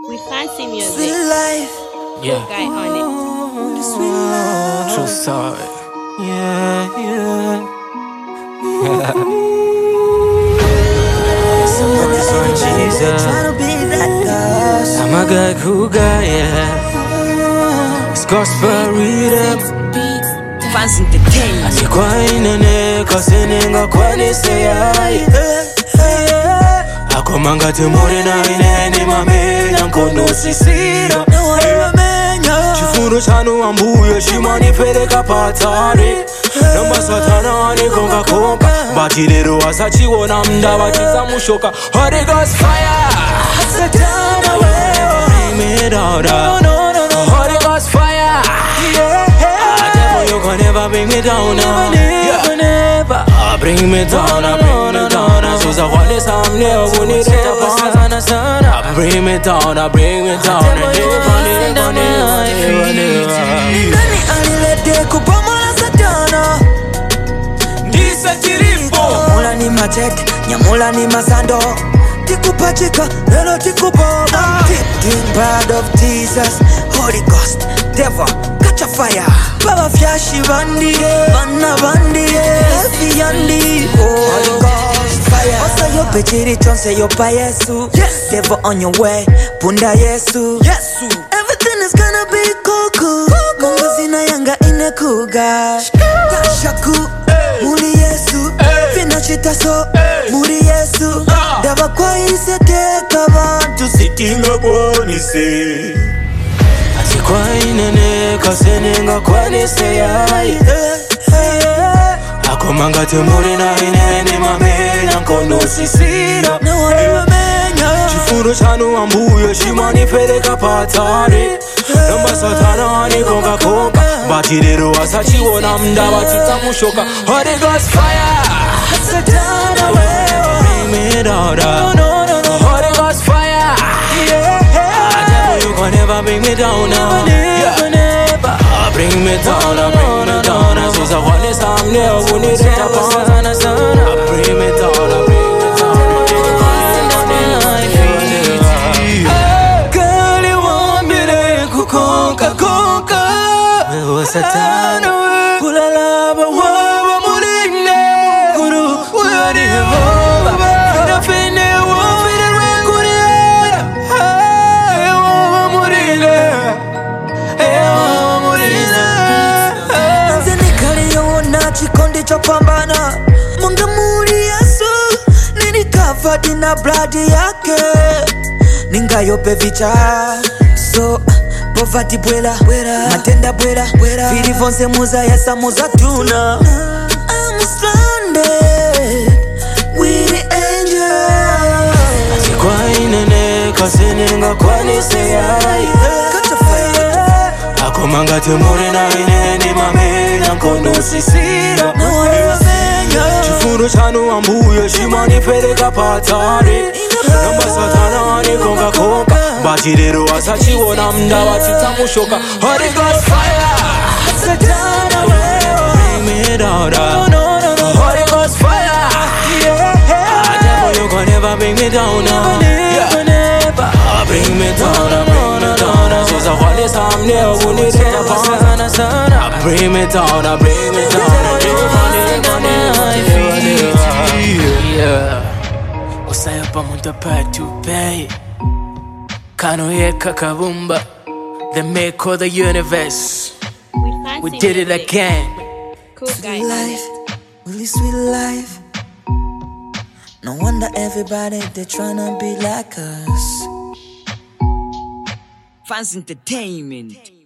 We fancy music. Sweet life. Yeah. Guy Honey. Sweet life. True story. Someone Focus on Jesus. trying to be that guy. I'm a good cool guy, yeah. It's gospel rhythm. Fancy entertainment. Asikwainene kasenenga kwaniseyai. Akomanga temore na inene mamenya nkonosisira. Chifundo chanu ambuye chimanipeleka patari. Namba satana anikonga konka. Batirero asachiwona mda batizamushoka. Holy Ghost fire. Satana wewe bring me down. Holy Ghost fire. Devil you can never bring me down. Never. Bring me down, bring me down. So I want this I'm never gonna get up. Bring me down, bring me down. Nani alilete kubomola Satana? Ndisa chirimbo. Nyamula ni machete, nyamula ni masando. Tikupachika, lelo tikuboma. Thinking blood of Jesus, Holy Ghost, devil, catch a fire. Baba fyashi bandi, bana bandi, heavy yandi. Holy Ghost, fire. Osa yo pechiri chonse yo pa Yesu. Yes. Devil on your way, punda Yesu. Yesu. Everything is gonna be cool. Mungu zina yanga inekuga. Tashaku, muri Yesu. Finachita so, muri Yesu. Dava kwa iseteka bantu Sitinga bonise. Asikwainene kasenenga kwaniseyai. Akomanga temore na inene mamenya nkonosisira. Chifundo chanu ambuye chimanipeleka patari. Namba satana anikonga konka. Batirero asachiwona mda batizamushoka. Holy Ghost fire. Satana wewe bring me down. Holy Ghost fire. Devil you can never bring me down. Bring me down, bring me down. So I want this I'm never gonna get up. Bring me down, bring me down. Girl, you want me to kukonka. Wewe Satana, kulalaba wawa muline mukuru. Wewe ni Yehova, inafine wafire rekuriera. Wawa muline, wawa muline. Nzeni kali yona chikondi chopambana. Munga muri Yesu, nini covered na blood yake. Ninga yope vicha. So poverty bwela, matenda bwela, vili vonse muza yasa muza tuna. I'm stranded with the angels. Asikwainene kasenenga kwaniseyai. Catch a fire. Akomanga temore na inene mamenya nkonosisira. Chifundo chanu ambuye chimanipeleka patari. Namba satana anikonga konka. Batirero asachiwona mda batizamushoka. Holy Ghost fire. Satana wewe bring me down. Holy Ghost fire. Devil you can never bring me down. Bring me down, bring me down. So I want this I'm never gonna get up. Bring me down, bring me down. Yeah. Usayapa muntu patu pay. Kano yeka kabumba. The maker of the universe. We did it again. Cool guy Sweet life, really sweet life. No wonder everybody they tryna be like us. Fancy entertainment.